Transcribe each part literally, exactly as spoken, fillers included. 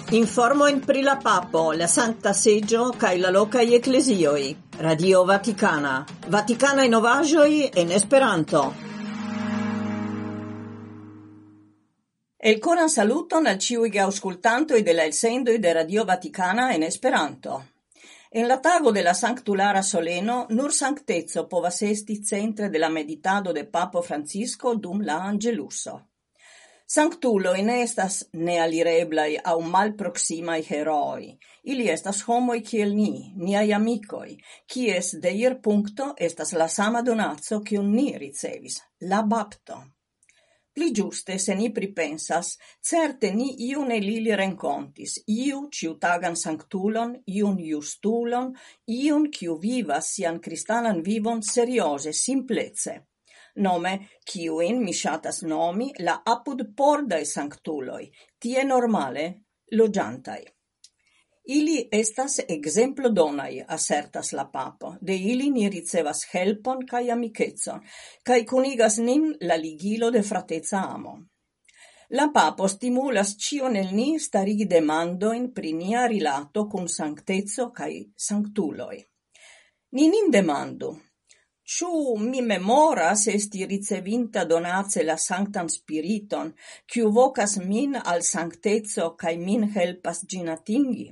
Informojn pri la papo, la Sankta Seĝo kaj la lokaj eklezioj. Radio Vatikana. Vatikanaj novaĵoj en Esperanto. Elkoran saluton al ĉiuj aŭskultantoj de la elsendoj de Radio Vatikana en Esperanto. En la tago de la sanctulara soleno, nur sanctezo povas esti centre de la meditado de Papo Francisco dum la Angeluso. Sanctuloj ne estas nealireblaj aŭ malproksimaj heroi. Ili estas homoj kiel ni, niaj amikoj, kies deirpunkto estas la sama donaco kiun ni ricevis, la bapto. Pli ĝuste, se ni pripensas, certe ni iun el ili renkontis, iu ĉiutagan sanktulon, iun justulon, iun kiu vivas sian kristanan vivon serioze, simplece. Nome, kiuin mi ŝatas nomi la apudpordaj sanktuloj, tie normale loĝantaj. Ili estas ekzemplodonaj, asertas la papo, de ili ni ricevas helpon kaj amikecon, kaj kunigas nin la ligilo de frateca amo. La papo stimulas ĉiun el ni starigi demandojn pri nia rilato kun sankteco kaj sanktuloj. Ni nin demandu, Ĉu mi memoras esti ricevinta donace la Sanktan Spiriton, kiu vokas min al sankteco kaj min helpas ĝin atingi?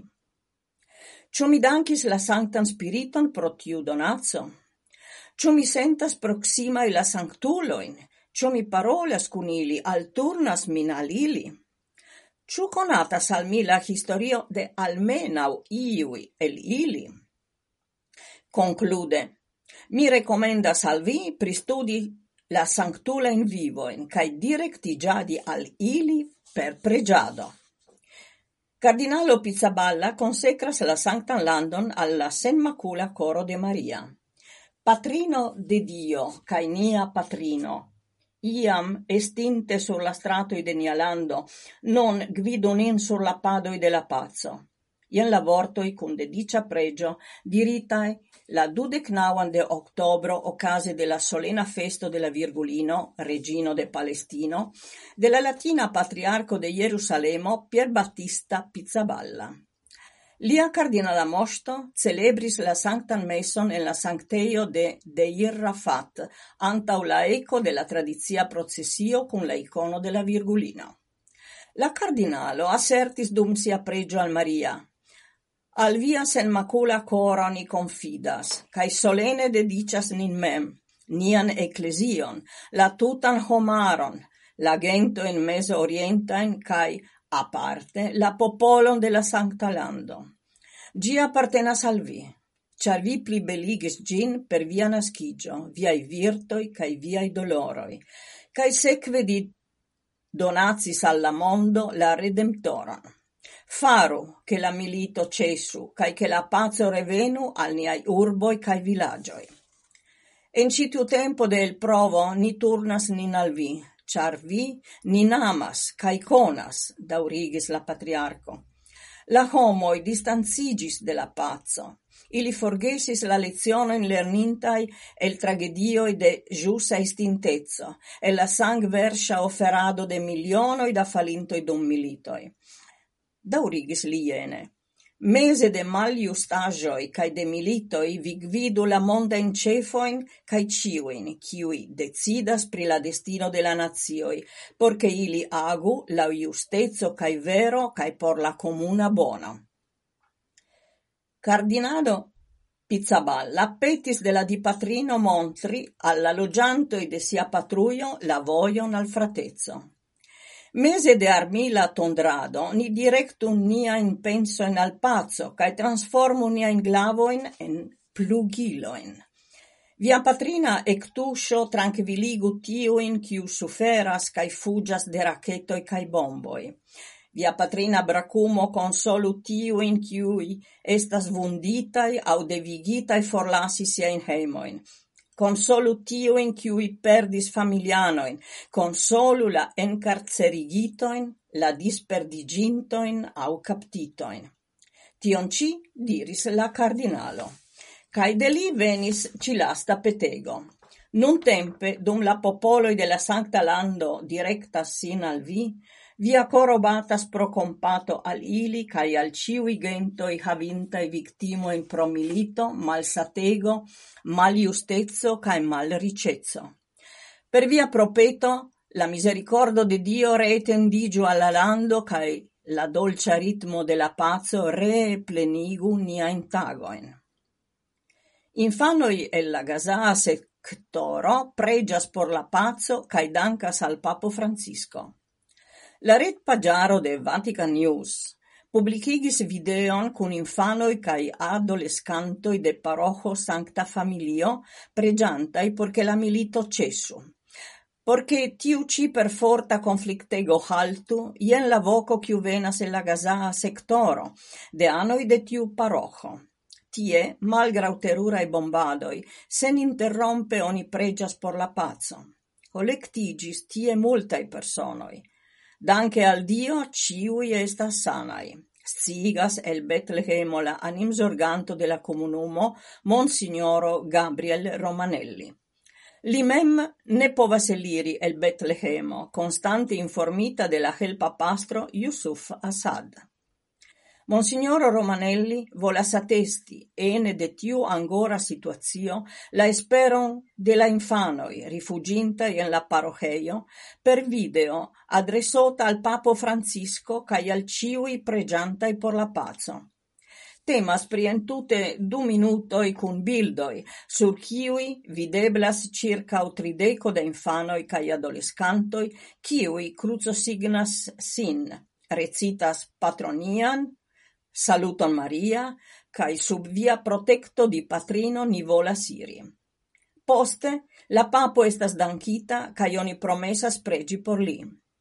Ĉu mi dankis la Sanktan Spiriton pro tiu donaco? Ĉu mi sentas proksimaj la sanktulojn? Ĉu mi parolas kun ili, alturnas min al ili? Ĉu konatas al mi la historio de almenaŭ iuj el ili? Konklude, mi rekomendas al vi pristudi la sanktulajn vivojn kaj direktiĝadi al ili per preĝado. Kardinalo Pizzaballa konsekras la sanktan landon al la senmakula koro de Maria. Patrino de Dio kaj nia patrino, iam estinte sur la stratoj de nia lando, non gvidu nin sur la padoj de la paco. Jen la vortoj kun dediĉa preĝo diritaj la dudeknaŭan de oktobro okaze de la solena festo de la Virgulino, Regino de Palestino, de la latina patriarko de Jerusalemo Pier Battista Pizzaballa. Lia kardinala moŝto celebris la sanktan meson en la sanktejo de Deir Rafat, antaŭ la eko de la tradicia procesio kun la ikono de la Virgulino. La kardinalo asertis dum sia preĝo al Maria: Al via senmakula koro ni confidas, kaj solene dediĉas nin mem, nian eklezion, la tutan homaron, la gentojn mezorientajn kaj, aparte, la popolon de la sankta lando. Ĝi apartenas al vi, ĉar vi plibeligis ĝin per via naskiĝo, viaj virtoj kaj viaj doloroj, kaj sekve di donacis al la mondo la Redemptoron. Faru che la milito cesu, kaj che la paco revenu al niaj urboj kaj vilaĝoj. En ĉi tiu tempo de elprovo ni turnas nin al vi, ĉar vi nin amas kaj konas, daŭrigis la patriarko. La homoj distanciĝis de la paco. Ili forgesis la lecionojn lernintaj el tragedioj de ĵusa estinteco, el la sangverŝa oferado de milionoj da falintoj dum militoj. Daŭrigis li jene. Meze de maljustaĵoj kaj de militoj vi gvidu la mondajn ĉefojn kaj ĉiujn, kiuj decidas pri la destino de la nacioj, por ke ili agu laŭ justeco kaj vero kaj por la komuna bono. Kardinalo Pizzaballa petis de la dipatrino montri al la loĝantoj de sia patrujo la vojon al frateco. Mese de armila tondrado, ni direktu niajn pensojn al paco kaj transformu niajn glavojn en plugilojn. Via patrina ektuŝo trankviligu tiujn, kiu suferas kaj fuĝas de raketoj kaj bomboj. Via patrina brakumo konsolu tiujn, kiuj estas vunditaj aŭ devigitaj forlasi siajn hejmojn. Consolu tiujn, kiuj perdis familianojn, consolu la enkarcerigitojn, la disperdiĝintojn aŭ kaptitojn. Tion ĉi diris la kardinalo. Kaj de li venis ĉi lasta petego. Nuntempe, dum la popoloj de la Sankta Lando direktas sin al vi, via koro batas pro kompato al ili kaj al ĉiuj gentoj havintaj viktimojn pro milito, malsatego, maljusteco kaj malriĉeco. Per via propeto, la misericordo de Dio reetendiĝu al la lando kaj la dolĉa ritmo de la paco ree plenigu niajn tagojn. Infanoj el la Gazaa sektoro preĝas por la paco kaj dankas al Papo Francisco. La retpaĝaro de Vatican News publikigis videon kun infanoj kaj adoleskantoj de paroĥo Sankta Familio preĝantaj por ke la milito ĉesu. Porque tiu ci per forta conflictego haltu, jen la voco kiu venas el la Gazaa sektoro, de anoj de tiu paroĥo. Tie, malgraŭ teruraj bombadoj, sen interrompe oni preĝas por la paco. Kolektiĝis tie multaj personoj. Danke al Dio, ĉiuj estas sanaj. Sciigas el Betlehemo la animzorganto de la komunumo, Monsignoro Gabriel Romanelli. Li mem ne povas eliri el Betlehemo, constante informita de la helpa pastro Yusuf Assad. Monsignoro Romanelli volas attesti, ene de tiu angora situazio, la esperon de la infanoj rifugintaj en la paroĥejo per video adresota al Papo Francisco kaj al ĉiuj preĝantaj por la paco. Temas pri entute du minutoj kun bildoj, sur kiuj videblas ĉirkaŭ trideko da infanoj kaj adoleskantoj, kiuj krucosignas sin, recitas patronian, Saluton Maria, kaj sub via protekto di patrino ni volas iri. Poste, la papo estas dankita kaj oni promesas preĝi por li.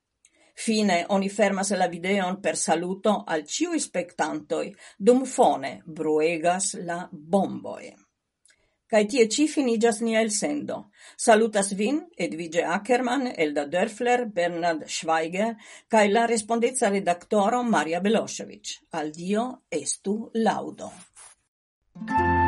Fine, oni fermas la videon per saluto al ĉiuj spektantoj, dum fone bruegas la bomboj. Kaj tie ci finiĝas nia elsendo. Salutas vin, Edvige Ackermann, Elda Dörfler, Bernard Schweiger, kaj la respondeca redaktoro Maria Belosevic. Al Dio estu laŭdo.